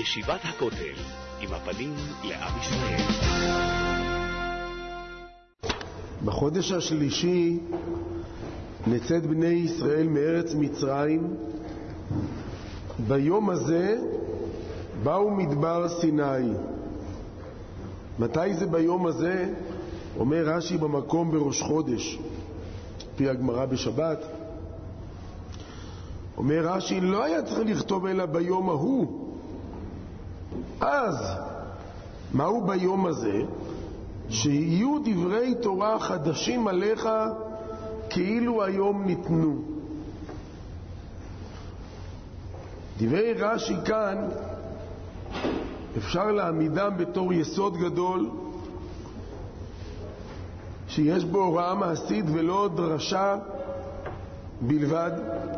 ישיבת הכותל, עם הפנים לעם ישראל. בחודש השלישי נצאת בני ישראל מארץ מצרים. ביום הזה באו מדבר סיני. מתי זה ביום הזה? אומר רש"י במקום בראש חודש, פי הגמרא בשבת. אומר רש"י, לא היה צריך לכתוב אלא ביום ההוא. אז מהו ביום הזה? שיהיו דברי תורה חדשים עליך כאילו היום ניתנו. דברי רש"י כאן אפשר להעמידם בתור יסוד גדול שיש בו הוראה מעשית ולא דרשה בלבד.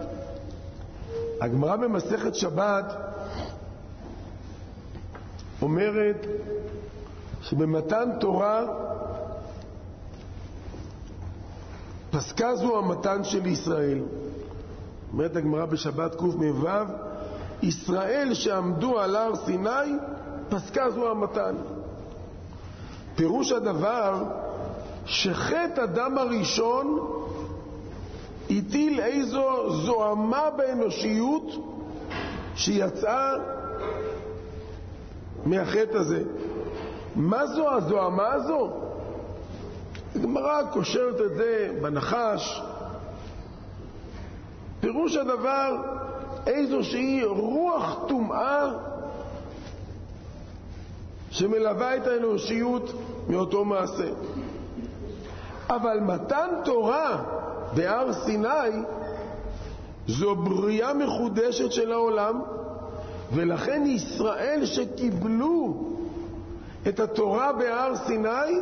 הגמרא במסכת שבת אומרת שבמתן תורה פסקה זו המתן של ישראל. אומרת הגמרא בשבת קמ"ו, ישראל שעמדו על הר סיני, פסקה זו המתן. פירוש הדבר שחטא אדם הראשון הטיל איזו זוהמה באנושיות שיצאה מהחטא הזה. מה זו הזוהמה הזו? הגמרא קושרת את זה בנחש. פירוש הדבר איזושהי רוח טומאה שמלווה את האנושיות מאותו מעשה. אבל מתן תורה בהר סיני זו בריאה מחודשת של העולם, ולכן ישראל שקיבלו את התורה בהר סיני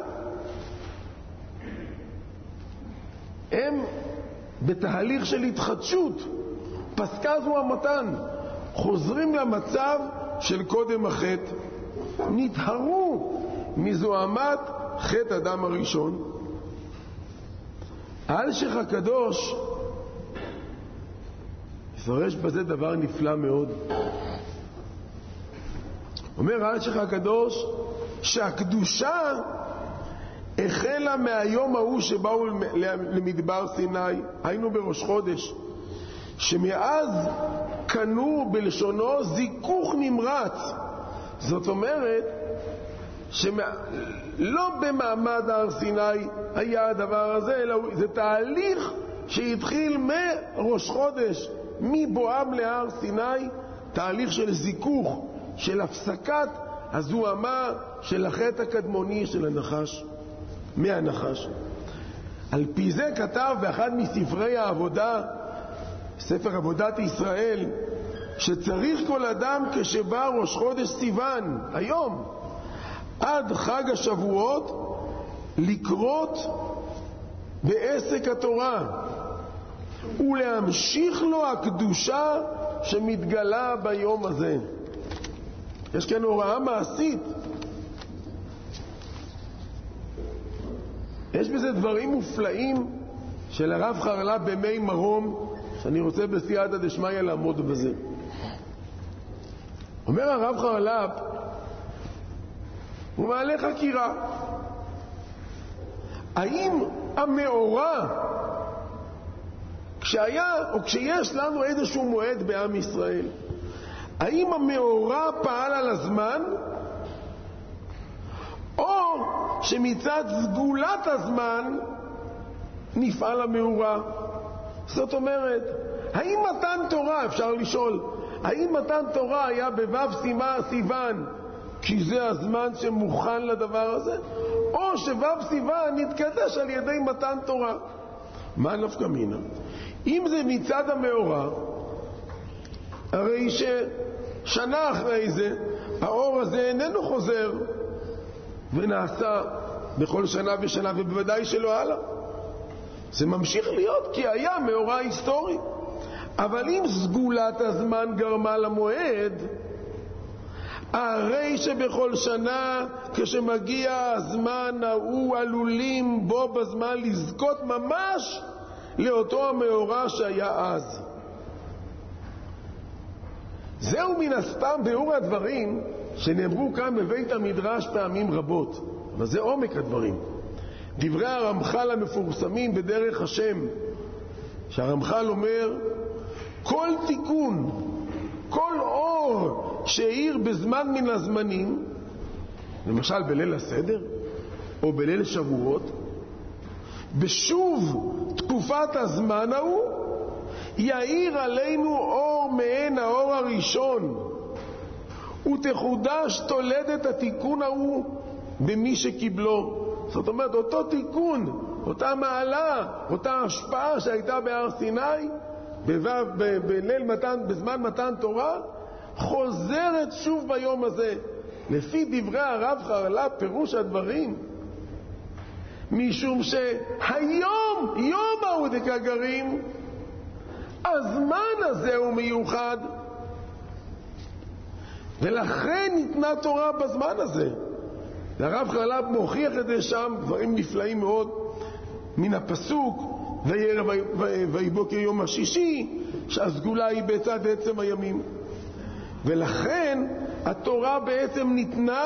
הם בתהליך של התחדשות. פסקה זו המתן, חוזרים למצב של קודם החטא, נטהרו מזוהמת חטא אדם הראשון. האלשיך הקדוש יפרש בזה דבר נפלא מאוד. אומר האלשיך הקדוש שהקדושה החלה מהיום ההוא שבאו למדבר סיני, היינו בראש חודש, שמאז קנו בלשונו זיכוך נמרץ. זאת אומרת שלא במעמד הר סיני היה הדבר הזה, אלא זה תהליך שהתחיל מראש חודש, מבואם להר סיני, תהליך של זיכוך, של הפסקת הזוהמה של החטא הקדמוני של הנחש, מהנחש. על פי זה כתב באחד מספרי העבודה, ספר עבודת ישראל, שצריך כל אדם כשבא ראש חודש סיוון, היום, עד חג השבועות, לקרות בעסק התורה ולהמשיך לו הקדושה שמתגלה ביום הזה. יש כאן הוראה מעשית. יש בזה דברים מופלאים של הרב חרל"פ במי מרום, שאני רוצה בסייעתא דשמיא לעמוד בזה. אומר הרב חרל"פ, הוא מעלה חקירה, האם המאורע כשהיה או כשיש לנו איזשהו מועד בעם ישראל, האם המאורע פעל על הזמן, או שמצד סגולת הזמן נפעל המאורע? זאת אומרת, האם מתן תורה, אפשר לשאול, האם מתן תורה היה בו' סיוון כי זה הזמן שמוכן לדבר הזה, או שו' סיוון נתקדש על ידי מתן תורה? מה נפקא מינה? אם זה מצד המאורע, הרי ששנה אחרי זה האור הזה איננו חוזר ונעשה בכל שנה ושנה, ובוודאי שלא הלאה, זה ממשיך להיות כי היה מאורע היסטורי. אבל אם סגולת הזמן גרמה למועד, הרי שבכל שנה כשמגיע הזמן ההוא עלולים בו בזמן לזכות ממש לאותו המאורע שהיה אז. זהו מן הסתם ביאור הדברים שנאמרו כאן בבית המדרש פעמים רבות, אבל זה עומק הדברים. דברי הרמח"ל המפורסמים בדרך השם, שהרמח"ל אומר, כל תיקון, כל אור שהאיר בזמן מן הזמנים, למשל בליל הסדר או בליל שבועות, בשוב תקופת הזמן ההוא יאיר עלינו אור מעין האור הראשון, ותחודש תולדת התיקון ההוא במי שקיבלו. זאת אומרת, אותו תיקון, אותה מעלה, אותה השפעה שהייתה בהר סיני בזמן מתן תורה, חוזרת שוב ביום הזה. לפי דברי הרב חרל"פ פירוש הדברים, משום שהיום, יום ההוא דקגרים, הזמן הזה הוא מיוחד, ולכן ניתנה תורה בזמן הזה. הרב חרל"פ מוכיח את זה שם, דברים נפלאים מאוד, מן הפסוק, ויהי בוקר יום השישי, שהסגולה היא בצד עצם הימים. ולכן התורה בעצם ניתנה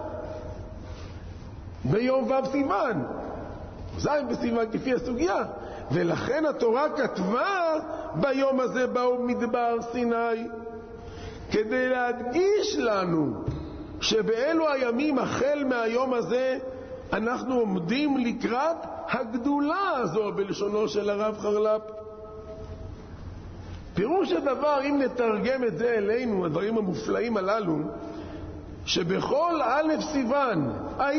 ביום ו' סיוון, זין בסיוון כפי הסוגיה, ולכן התורה כתבה ביום הזה באו מדבר סיני, כדי להדגיש לנו שבאלו הימים החל מהיום הזה אנחנו עומדים לקראת הגדולה הזו, בלשונו של הרב חרל"פ. פירוש הדבר, אם נתרגם את זה אלינו, הדברים המופלאים הללו, שבכל א' סיוון,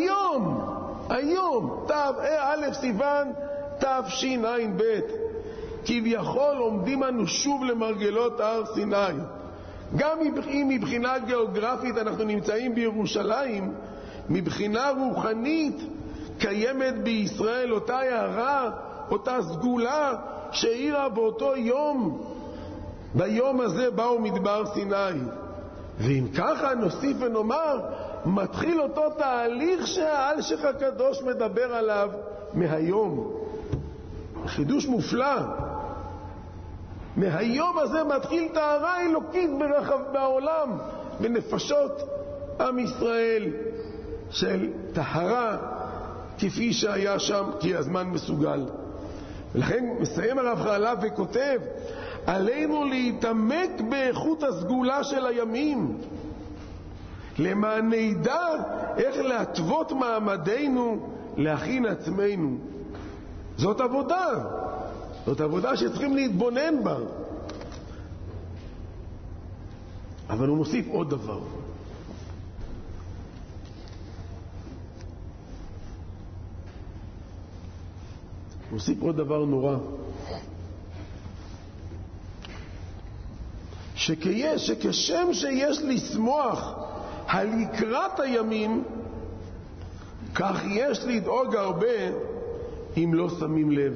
היום, א' סיוון תשע"ב, כביכול עומדים אנו שוב למרגלות הר סיני. גם אם מבחינה גיאוגרפית אנחנו נמצאים בירושלים, מבחינה רוחנית קיימת בישראל אותה הערה, אותה סגולה שהאירה באותו יום. ביום הזה באו מדבר סיני. ואם ככה נוסיף ונאמר, מתחיל אותו תהליך שהאלשיך הקדוש מדבר עליו מהיום. חידוש מופלא. מהיום הזה מתחיל טהרה אלוקית ברחב בעולם, בנפשות עם ישראל, של טהרה כפי שהיה שם, כי הזמן מסוגל. ולכן מסיים הרב חרל"פ וכותב, עלינו להתעמק באיכות הסגולה של הימים, למען נדע איך להתוות מעמדנו, להכין עצמנו. זאת עבודה שצריכים להתבונן בה. אבל הוא מוסיף עוד דבר. הוא מוסיף עוד דבר נורא. שכשם שיש לשמוח על לקראת הימים, כך יש לדאוג הרבה אם לא שמים לב.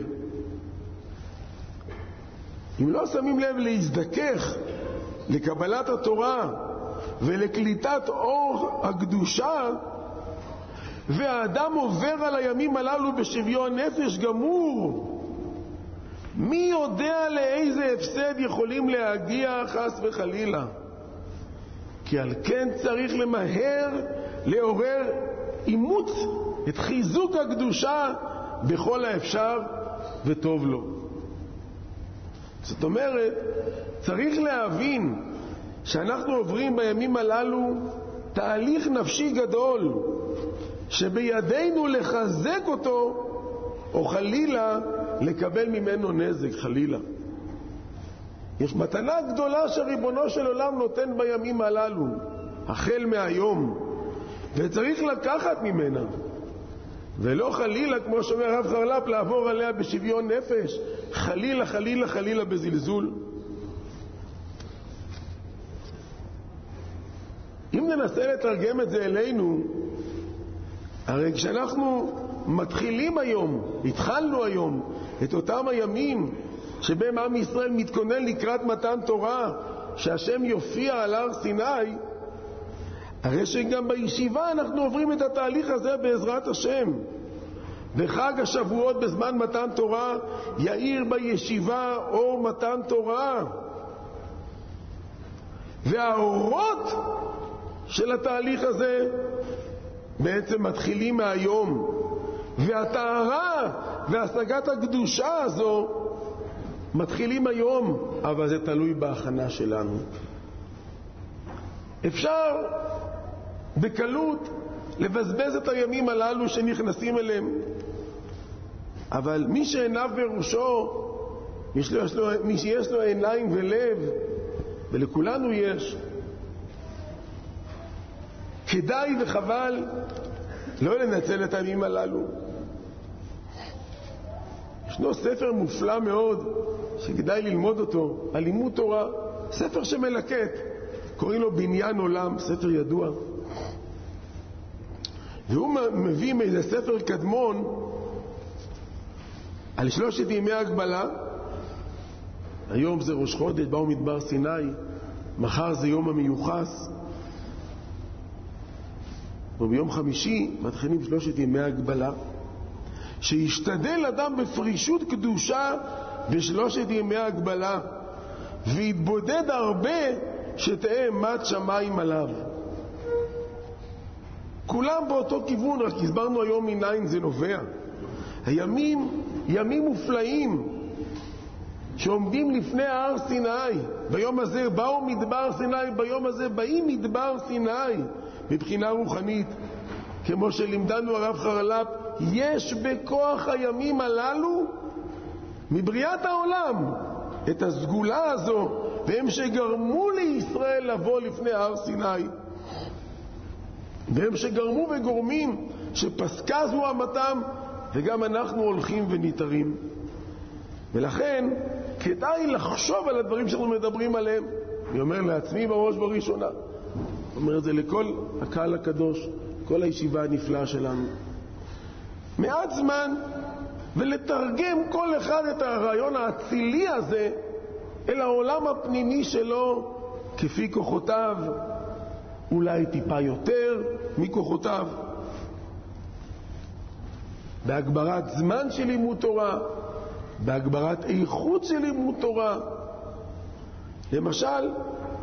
אם לא שמים לב להזדכך לקבלת התורה ולקליטת אור הקדושה, והאדם עובר על הימים הללו בשוויון נפש גמור, מי יודע לאיזה הפסד יכולים להגיע חס וחלילה. כי על כן צריך למהר לעורר אימוץ את חיזוק הקדושה בכל האפשר וטוב לו. זאת אומרת, צריך להבין שאנחנו עוברים בימים הללו תהליך נפשי גדול, שבידינו לחזק אותו או חלילה לקבל ממנו נזק, חלילה. יש מתנה גדולה שריבונו של עולם נותן בימים הללו, החל מהיום, וצריך לקחת ממנה, ולא חלילה, כמו שאומר הרב חרל"פ, לעבור עליה בשוויון נפש, חלילה, חלילה, חלילה בזלזול. אם ננסה לתרגם את זה אלינו, הרי כשאנחנו מתחילים היום, התחלנו היום, את אותם הימים שבהם עם ישראל מתכונן לקראת מתן תורה, שהשם יופיע על הר סיני, הרי שגם בישיבה אנחנו עוברים את התהליך הזה בעזרת השם. וחג השבועות בזמן מתן תורה יאיר בישיבה אור מתן תורה. והאורות של התהליך הזה בעצם מתחילים מהיום, והטהרה והשגת הקדושה הזו מתחילים היום, אבל זה תלוי בהכנה שלנו. אפשר בקלות לבזבז את הימים הללו שנכנסים אליהם, אבל מי שעיניו בראשו, מי שיש לו עיניים ולב, ולכולנו יש, כדאי וחבל לא לנצל את הימים הללו. ישנו ספר מופלא מאוד שכדאי ללמוד אותו, על לימוד תורה, ספר שמלקט, קוראים לו בניין עולם, ספר ידוע, והוא מביא מאיזה ספר קדמון על 3 ימי הגבלה. היום זה ראש חודש, באו מדבר סיני, מחר זה יום המיוחס, וביום חמישי מתחילים 3 ימי הגבלה, שישתדל אדם בפרישות קדושה ב3 ימי הגבלה, ויתבודד הרבה שתהיה אימת שמיים עליו. כולם באותו כיוון, רק הסברנו היום מניין זה נובע. הימים, ימים מופלאים שעומדים לפני הר סיני. ביום הזה באו מדבר סיני, ביום הזה באים מדבר סיני מבחינה רוחנית. כמו שלימדנו הרב חרל"פ, יש בכוח הימים הללו מבריאת העולם את הסגולה הזו, והם שגרמו לישראל לבוא לפני הר סיני, והם שגרמו וגורמים שפסקה זו אמתם, וגם אנחנו הולכים וניתרים. ולכן כדאי לחשוב על הדברים שאנחנו מדברים עליהם. אני אומר לעצמי בראש בראשונה, אומר את זה לכל הקהל הקדוש, כל הישיבה הנפלאה שלנו, מעט זמן ולתרגם כל אחד את הרעיון האצילי הזה אל העולם הפנימי שלו כפי כוחותיו, אולי טיפה יותר מכוחותיו, בהגברת זמן של לימוד תורה, בהגברת איכות של לימוד תורה. למשל,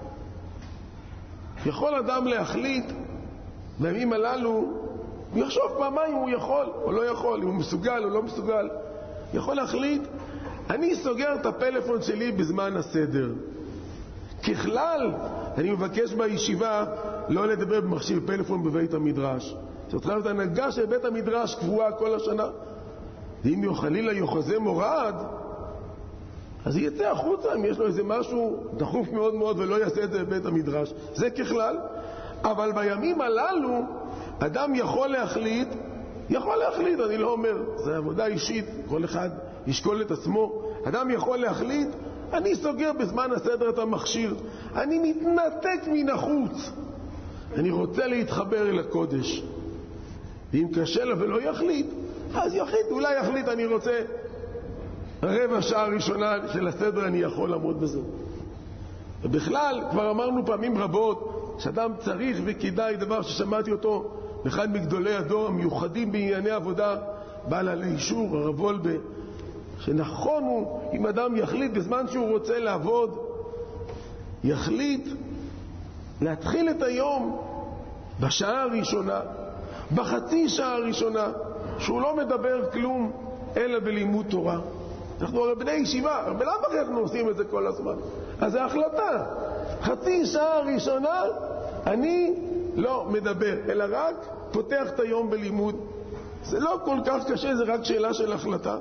יכול אדם להחליט בימים הללו, הוא יחשוב פעמיים אם הוא יכול או לא יכול, אם הוא מסוגל או לא מסוגל. יכול להחליט, אני סוגר את הפלאפון שלי בזמן הסדר. ככלל, אני מבקש בישיבה לא לדבר במכשיר פלאפון בבית המדרש. זאת אומרת, ההנהגה של בית המדרש קבועה כל השנה. ואם חלילה יוחזה מורד, אז יצא החוצה אם יש לו איזה משהו דחוף מאוד מאוד ולא יעשה את זה בבית המדרש. זה ככלל. אבל בימים הללו אדם יכול להחליט, אני לא אומר, זה עבודה אישית, כל אחד ישקול את עצמו. אדם יכול להחליט, אני סוגר בזמן הסדר את המכשיר, אני מתנתק מן החוץ, אני רוצה להתחבר אל הקודש. ואם קשה לו ולא יחליט, אז יחליט, אולי יחליט, אני רוצה רבע שעה ראשונה של הסדר, אני יכול לעמוד בזה. ובכלל, כבר אמרנו פעמים רבות, שאדם צריך וכדאי, דבר ששמעתי אותו אחד מגדולי הדור המיוחדים בענייני עבודה, בעל עלי אישור, הרב וולבה, שנכון הוא, אם אדם יחליט בזמן שהוא רוצה לעבוד, יחליט להתחיל את היום בשעה הראשונה, בחצי שעה הראשונה, שהוא לא מדבר כלום אלא בלימוד תורה. אנחנו הרי בני ישיבה, בלאו הכי אנחנו עושים את זה כל הזמן. אז זה החלטה, חצי שעה ראשונה אני לא מדבר, אלא רק פותח את היום בלימוד. זה לא כל כך קשה, זה רק שאלה של החלטה.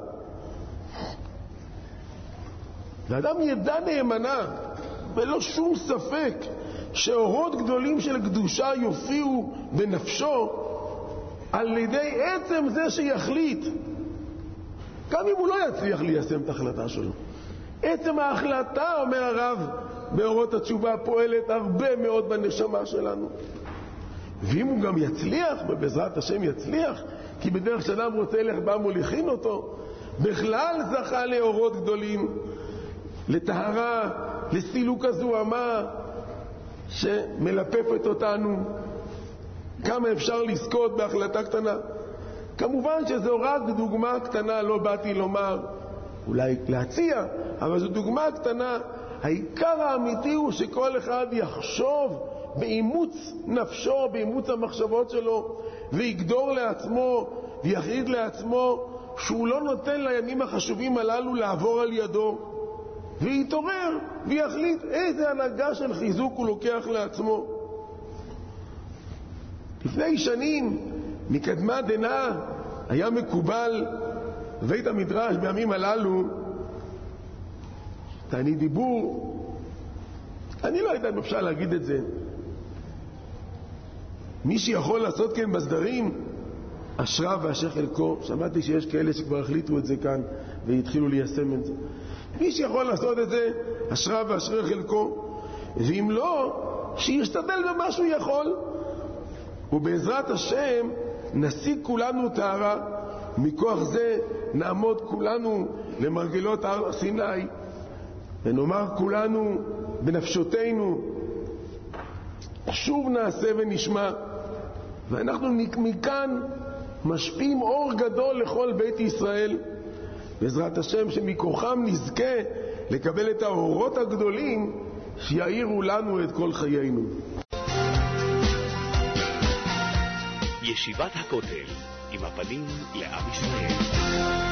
ואדם ידע נאמנה, ולא שום ספק, שאורות גדולים של קדושה יופיעו בנפשו על ידי עצם זה שיחליט, גם אם הוא לא יצליח ליישם את ההחלטה שלו. עצם ההחלטה, אומר הרב באורות התשובה, פועלת הרבה מאוד בנשמה שלנו. ואם הוא גם יצליח, ובעזרת השם יצליח, כי בדרך שאדם רוצה לך בא מוליכין אותו, בכלל זכה לאורות גדולים, לטהרה, לסילוק הזוהמה שמלפפת אותנו. כמה אפשר לזכות בהחלטה קטנה. כמובן שזו רק דוגמה קטנה, לא באתי לומר, אולי להציע, אבל זו דוגמה קטנה העיקר האמיתי הוא שכל אחד יחשוב באימוץ נפשו, באימוץ המחשבות שלו, ויגדור לעצמו ויחליט לעצמו שהוא לא נותן לימים החשובים הללו לעבור על ידו, ויתעורר ויחליט איזה הנהגה של חיזוק הוא לוקח לעצמו. לפני שנים מקדמה דנא היה מקובל בבית המדרש בימים הללו תענית דיבור, אני לא יודע אם אפשר להגיד את זה, מי שיכול לעשות כן בסדרים אשרה ואשר חלקו. שמעתי שיש כאלה שכבר החליטו את זה כאן והתחילו ליישם את זה. מי שיכול לעשות את זה אשרה ואשר חלקו, ואם לא, שישתדל במה שהוא יכול, ובעזרת השם נשיג כולנו טהרה. מכוח זה נעמוד כולנו למרגלות הר סיני ונאמר כולנו בנפשותינו שוב נעשה ונשמע, ואנחנו מכאן משפיעים אור גדול לכל בית ישראל, בעזרת השם שמכוחם נזכה לקבל את האורות הגדולים שיאירו לנו את כל חיינו. ישיבת הכותל עם הפנים לעם ישראל.